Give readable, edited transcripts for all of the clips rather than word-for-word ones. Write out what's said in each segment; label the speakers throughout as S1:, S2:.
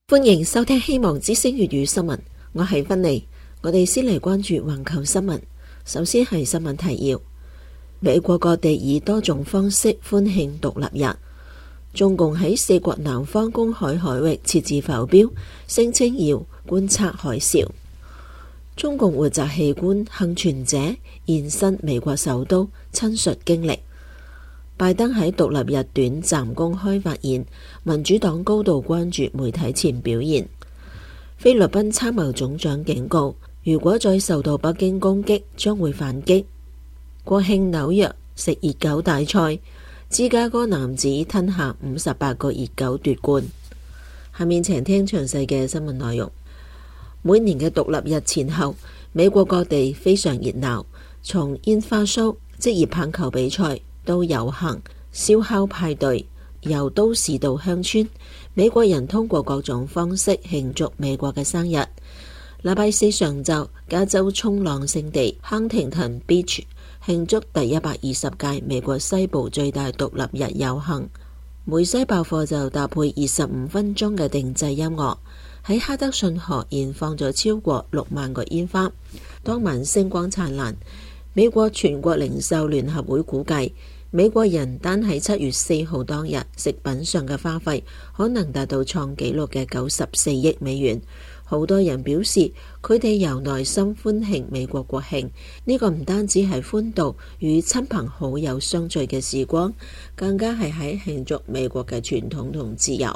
S1: 歡迎收聽希望之聲粵語新聞，我係芬妮。我哋先嚟關注環球新聞。首先係新聞提要：美國各地以多種方式歡慶獨立日。中共喺四國南方公海海域設置浮標，聲稱要觀察海嘯。中共活摘器官幸存者現身美國首都，親述經歷。拜登喺獨立日短暫公開發言，民主黨高度關注媒體前表現。菲律賓參謀總長警告，如果再受到北京攻擊，將會反擊。國慶紐約食熱狗大賽，芝加哥男子吞下58個熱狗奪冠。下面請聽詳細嘅新聞內容。每年嘅獨立日前後，美國各地非常熱鬧，從煙花 show、職業棒球比賽到遊行、燒烤派對，由都市到鄉村，美國人通過各種方式慶祝美國嘅生日。禮拜四上晝，加州衝浪聖地亨廷頓 Beach 慶祝第120屆美國西部最大獨立日遊行。梅西爆貨就搭配25分鐘嘅定製音樂，喺哈德遜河燃放咗超過6萬個煙花，當晚星光燦爛。美國全國零售聯合會估計，美國人單喺7月4號當日食品上嘅花費可能達到創紀錄嘅94億美元。好多人表示佢哋由內心歡慶美國國慶，呢個唔單止係歡度與親朋好友相聚嘅時光，更加係喺慶祝美國嘅傳統同自由。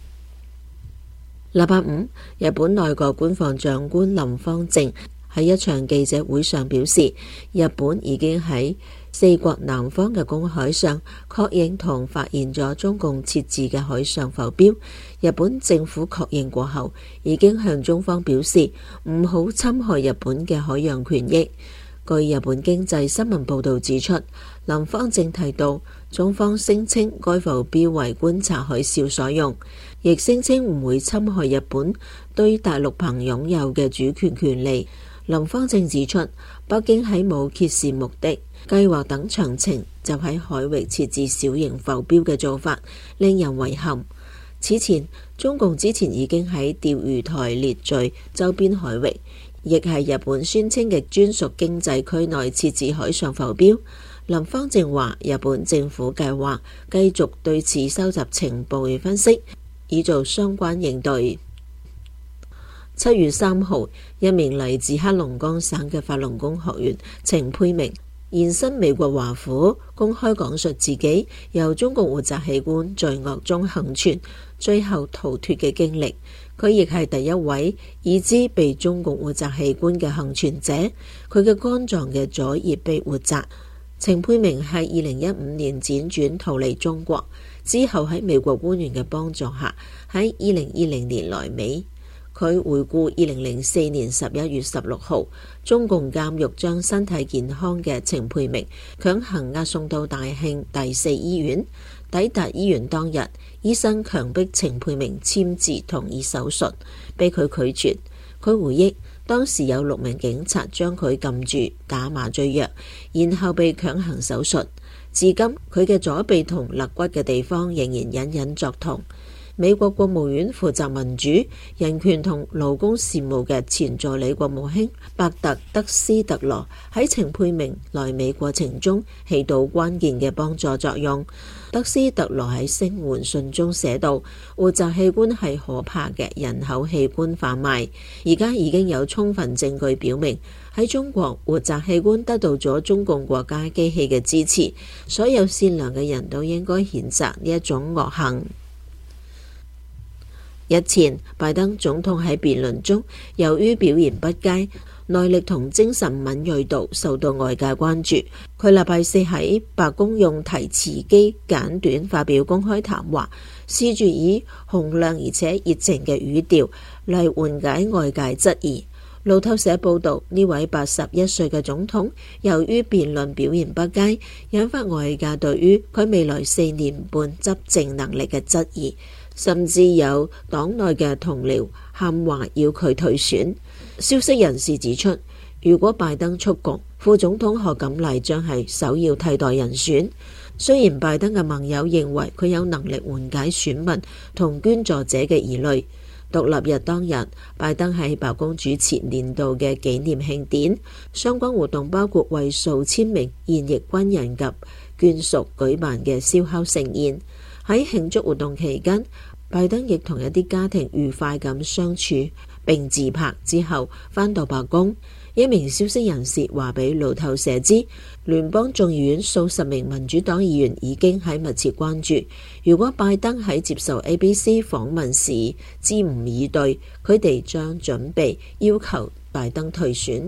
S1: 禮拜五，日本內閣官房長官林芳正喺一場記者會上表示，日本已經喺四國南方嘅公海上確認同發現咗中共設置嘅海上浮標。日本政府確認過後，已經向中方表示唔好侵害日本嘅海洋權益。據日本經濟新聞報導指出，林芳正提到，中方聲稱該浮標為觀察海嘯所用，亦聲稱唔會侵害日本對大陸棚擁有嘅主權權利。林芳正指出，北京喺冇揭示目的、計劃等詳情就喺海域設置小型浮標嘅做法，令人遺憾。此前，中共之前已經喺釣魚台列嶼周邊海域，亦係日本宣稱嘅專屬經濟區內設置海上浮標。林芳正話，日本政府計劃繼續對此收集情報與分析，以做相關應對。7月3號，一名嚟自黑龍江省嘅法輪功學員程佩明現身美國華府，公開講述自己由中共活摘器官罪惡中幸存，最後逃脫嘅經歷。佢亦係第一位已知被中共活摘器官嘅幸存者，佢嘅肝臟嘅左葉被活摘。程佩明係2015年輾轉逃離中國，之後喺美國官員嘅幫助下，喺2020年來美。佢回顧2004年11月16號，中共監獄將身體健康嘅程佩明強行押送到大慶第4醫院。抵達醫院當日，醫生強迫程佩明簽字同意手術，被佢拒絕。佢回憶，當時有6名警察將佢撳住打麻醉藥，然後被強行手術。至今，佢嘅左臂同肋骨嘅地方仍然隱隱作痛。美國國務院負責民主、人權同勞工事務嘅前助理國務卿伯特·德斯特羅喺程佩明來美過程中起到關鍵嘅幫助作用。德斯特羅喺聲援信中寫道：活摘器官係可怕嘅人口器官販賣，而家已經有充分證據表明，喺中國活摘器官得到咗中共國家機器嘅支持，所有善良嘅人都應該譴責呢一種惡行。日前，拜登總統喺辯論中，由於表現不佳，耐力同精神敏銳度受到外界關注。佢禮拜四喺白宮用提詞機簡短發表公開談話，試住以洪亮而且熱情嘅語調嚟緩解外界質疑。路透社報道，呢位81歲嘅總統由於辯論表現不佳，引發外界對於佢未來4年半執政能力嘅質疑。甚至有黨內嘅同僚喊話要佢退選。消息人士指出，如果拜登出局，副總統賀錦麗將係首要替代人選。雖然拜登嘅盟友認為佢有能力緩解選民同捐助者嘅疑慮， 獨立日當日，拜登喺白宮主持年度嘅紀念慶典，相關活動包括為數千名現役軍人及眷屬舉辦嘅燒烤盛宴。喺慶祝活動期間，拜登亦同一啲家庭愉快咁相處並自拍之後返到白宮。一名消息人士話俾路透社知，聯邦眾議院數十名民主黨議員已經喺密切關注，如果拜登喺接受 ABC 訪問時支吾以對，佢哋將準備要求拜登退選。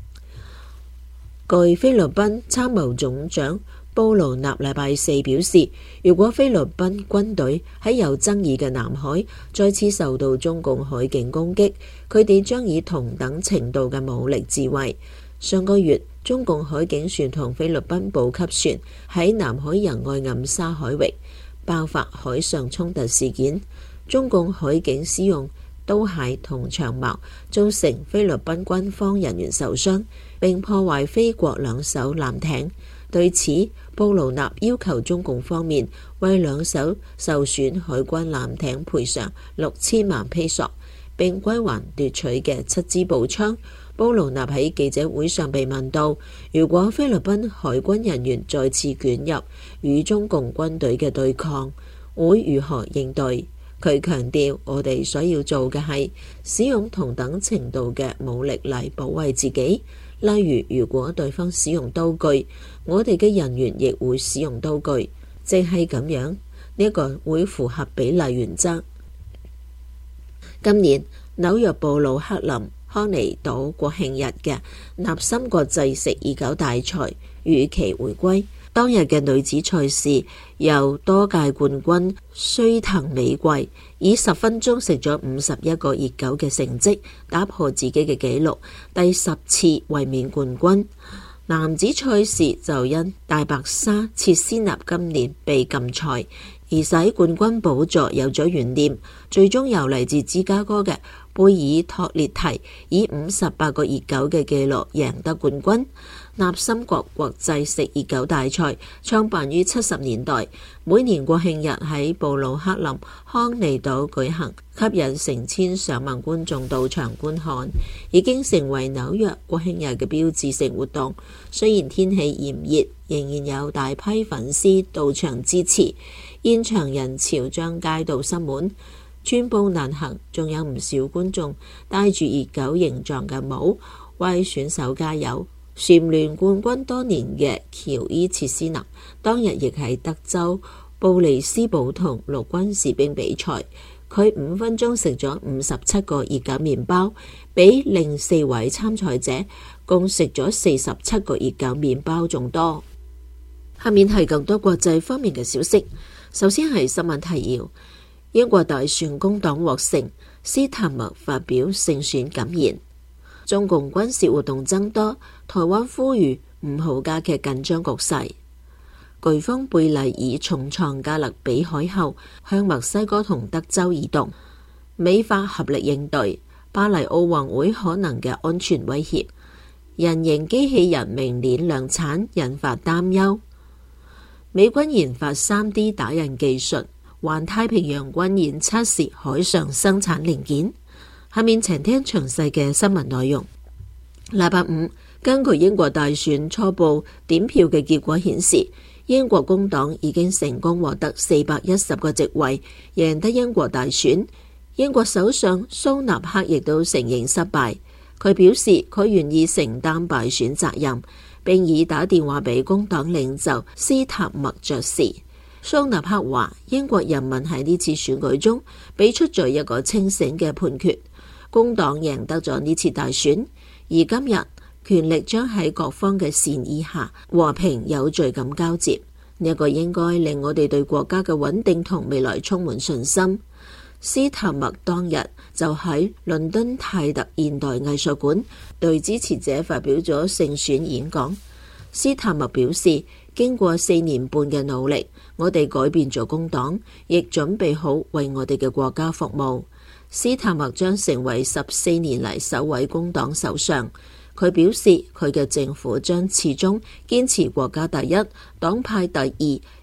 S1: 據菲律賓參謀總長布勞納禮拜四表示，如果菲律賓軍隊喺有爭議嘅南海再次受到中共海警攻擊，佢哋將以同等程度嘅武力自衛。上個月，中共海警船同菲律賓補給船喺南海仁愛暗沙海域爆發海上衝突事件，中共海警使用刀械同長矛，造成菲律賓軍方人員受傷，並破壞菲國兩艘艦艇。對此，布勞納要求中共方面為兩艘受損海軍艦艇賠償6000萬披索，並歸還奪取嘅7支步槍。布勞納喺記者會上被問到，如果菲律賓海軍人員再次捲入與中共軍隊嘅對抗，會如何應對？佢強調，我哋所要做嘅係使用同等程度嘅武力嚟保衛自己。例如，如果對方使用刀具，我哋嘅人員亦會使用刀具，淨係咁樣，呢個會符合比例原則。今年紐約布魯克林康尼島國慶日嘅納森國際食熱狗大賽如期回歸。當日嘅女子賽事，由多屆冠軍須藤美貴以10分鐘食咗51個熱狗嘅成績，打破自己嘅紀錄，第10次衛冕冠軍。男子賽事就因大白鯊切斯納今年被禁賽，而使冠軍寶座有咗懸念，最終由嚟自芝加哥嘅貝爾托列提以58個熱狗嘅紀錄贏得冠軍。納森國國際食熱狗大賽創辦於70年代，每年國慶日喺布魯克林康尼島舉行，吸引成千上萬觀眾到場觀看，已經成為紐約國慶日嘅標誌性活動。雖然天氣炎熱，仍然有大批粉絲到場支持，現場人潮將街道塞滿，寸步難行，仲有唔少觀眾戴住熱狗形狀嘅帽為選手加油。蟬聯冠軍多年嘅喬伊切斯納當日亦喺德州布里斯堡同陸軍士兵比賽，佢5分鐘食咗57個熱狗麵包，比另4位參賽者共食咗47個熱狗麵包仲多。下面係更多國際方面嘅消息。首先係新聞提要：英國大選工黨獲勝，斯坦默發表勝選感言。中共軍事活動增多，台灣呼籲唔好加劇緊張局勢。颶風貝麗爾重創加勒比海後，向墨西哥同德州移動，美法合力應對巴黎奧運會可能嘅安全威脅。人形機器人明年量產引發擔憂。美軍研發 3D 打印技術，環太平洋軍演測試海上生產零件。下面請聽詳細嘅新聞內容。禮拜五，根據英國大選初步點票嘅結果顯示，英國工黨已經成功獲得410個席位，贏得英國大選。英國首相蘇納克亦都承認失敗，佢表示佢願意承擔敗選責任，並已打電話俾工黨領袖斯塔默爵士。蘇納克話：英國人民喺呢次選舉中俾出咗一個清醒嘅判決。工黨贏得咗呢次大選，而今日權力將喺各方嘅善意下和平有序咁交接。呢一個應該令我哋對國家嘅穩定同未來充滿信心。斯塔默當日就喺倫敦泰特現代藝術館對支持者發表咗勝選演講。斯塔默表示，經過4年半嘅努力，我哋改變咗工黨，亦準備好為我哋嘅國家服務。斯塔默將成為14年嚟首位工黨首相。佢表示，佢嘅政府將始終堅持國家第一、黨派第二，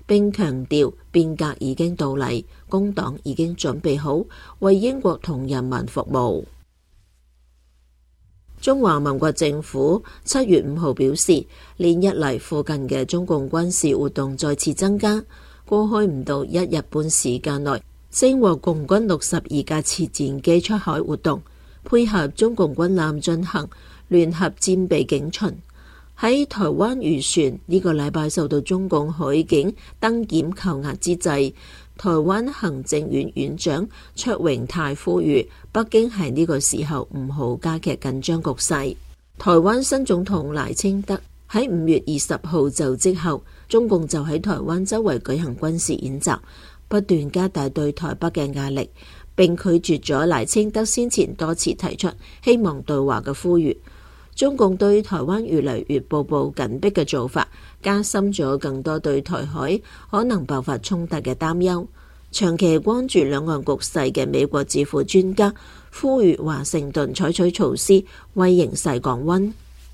S1: 並強調變革已經到嚟，工黨已經準備好為英國同人民服務。中華民國政府7月5號表示，連日嚟附近嘅中共軍事活動再次增加，過去唔到1日半時間內，偵獲共軍62架次戰機出海活動，配合中共軍艦進行聯合戰備警巡。喺台灣漁船呢個禮拜受到中共海警登檢扣押之際，台灣行政院院長卓榮泰呼籲北京喺呢個時候唔好加劇緊張局勢。台灣新總統賴清德喺5月20號就職後，中共就喺台灣周圍舉行軍事演習，不斷加大對台北嘅壓力，並拒絕咗賴清德先前多次提出希望對話嘅呼籲。中共對台灣越嚟越步步緊逼嘅做法，加深咗更多對台海可能爆發衝突嘅擔憂。長期關注兩岸局勢嘅美國智庫專家呼籲華盛頓採取措施為形勢降溫。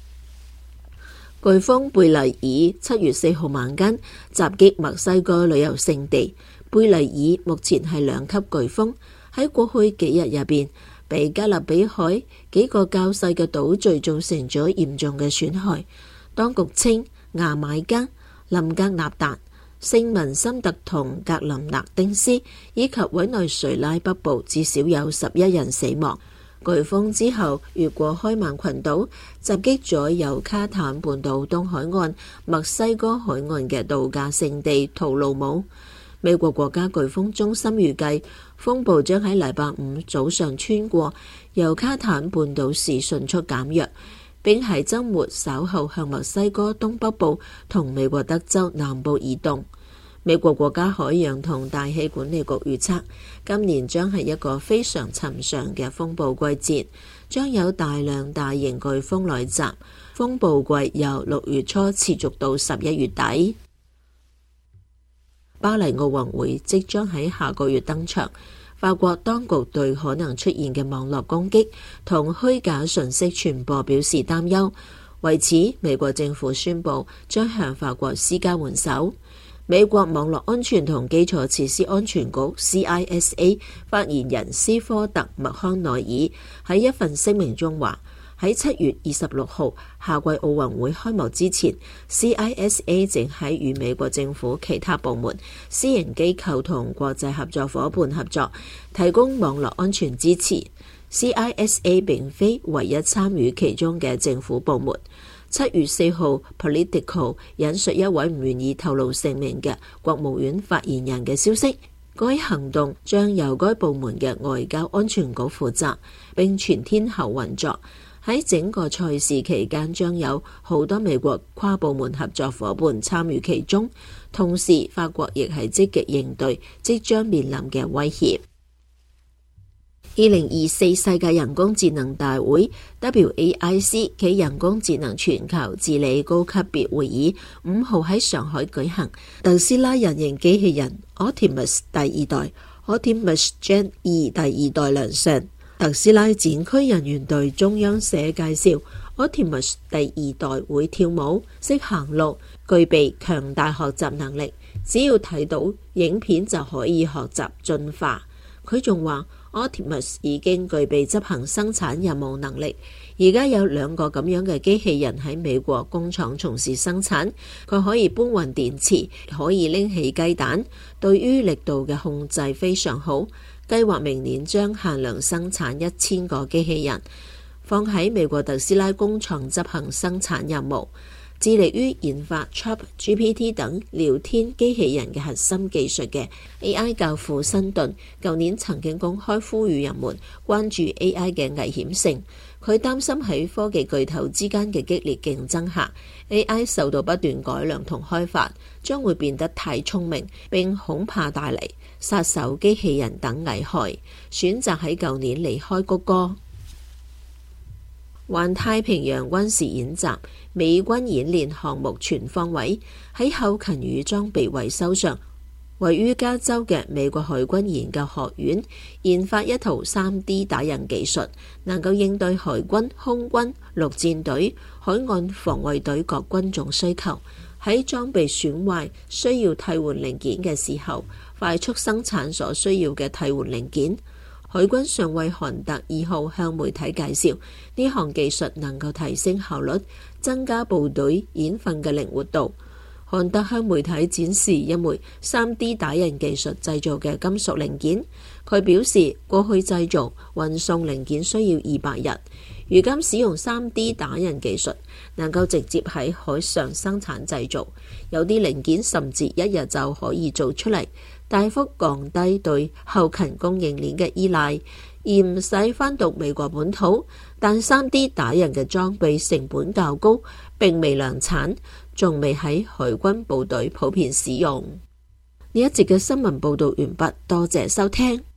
S1: 颶風貝麗爾7月4號晚間襲擊墨西哥旅遊勝地，貝麗爾目前係2級颶風，喺過去幾日入邊，被加勒比海幾個較細嘅島嶼造成咗嚴重嘅損害。當局稱牙買加、林格納達、聖文森特同格林納丁斯以及委內瑞拉北部至少有11人死亡。颶風之後越過開曼群島，襲擊咗由卡坦半島東海岸、墨西哥海岸嘅度假勝地圖魯姆。美國國家颶風中心預計風暴將喺禮拜5早上穿過由卡坦半島時迅速減弱，並喺週末稍後向墨西哥東北部同美國德州南部移動。美國國家海洋同大氣管理局預測，今年將係一個非常尋常嘅風暴季節，將有大量大型颶風來襲。風暴季由6月初持續到11月底。巴黎奧運會即將喺下個月登場，法國當局對可能出現嘅網絡攻擊同虛假信息傳播表示擔憂。為此，美國政府宣布將向法國施加援手。美國網絡安全同基礎設施安全局 CISA 發言人斯科特·麥康奈爾喺一份聲明中話，喺7月26號夏季奧運會開幕之前， CISA 正喺與美國政府其他部門、私營機構同國際合作夥伴合作，提供網絡安全支持。CISA 並非唯一參與其中嘅政府部門。7月4號 Politico 引述一位唔願意透露姓名嘅國務院發言人嘅消息，該行動將由該部門嘅外交安全局負責，並全天候運作。喺整個賽事期間，將有好多美國跨部門合作夥伴參與其中，同時法國亦係積極應對即將面臨嘅威脅。2024世界人工智能大會 WAIC 暨人工智能全球治理高級別會議5號喺上海舉行。特斯拉人形機器人 Optimus 第2代 Optimus Gen 2第2代亮相。特斯拉展區人員對中央社介紹 Optimus 第2代會跳舞、識行路，具備強大學習能力，只要睇到影片就可以學習進化。佢仲話Optimus 已經具備執行生產任務能力，而家有2個咁樣嘅機器人喺美國工廠從事生產。佢可以搬運電池，可以拎起雞蛋，對於力度嘅控制非常好。計劃明年將限量生產1000個機器人，放喺美國特斯拉工廠執行生產任務。致力於研發 ChatGPT 等聊天機器人嘅核心技術嘅 AI 教父辛頓，舊年曾經公開呼籲人們關注 AI 嘅危險性。佢擔心喺科技巨頭之間嘅激烈競爭下， AI 受到不斷改良同開發，將會變得太聰明，並恐怕帶嚟殺手機器人等危害，選擇喺舊年離開谷歌。環太平洋軍事演習，美軍演練項目全方位。喺後勤與裝備維修上，位於加州嘅美國海軍研究學院研發一套 3D 打印技術，能夠應對海軍、空軍、陸戰隊、海岸防衛隊各軍種需求。 喺裝備損壞需要替換零件嘅時候，快速生產所需要嘅替換零件。海軍上尉韓特2號向媒體介紹，呢項技術能夠提升效率，增加部隊演訓嘅靈活度。韓特向媒體展示一枚 3D 打印技術製造嘅金屬零件。佢表示，過去製造、運送零件需要200日，如今使用 3D 打印技術，能夠直接喺海上生產製造，有啲零件甚至1日就可以做出嚟，大幅降低對後勤供應鏈嘅依賴，而唔使返到美國本土。但 3D 打印嘅裝備成本較高，並未量產，仲未喺海軍部隊普遍使用。呢一節嘅新聞報道完畢，多謝收聽。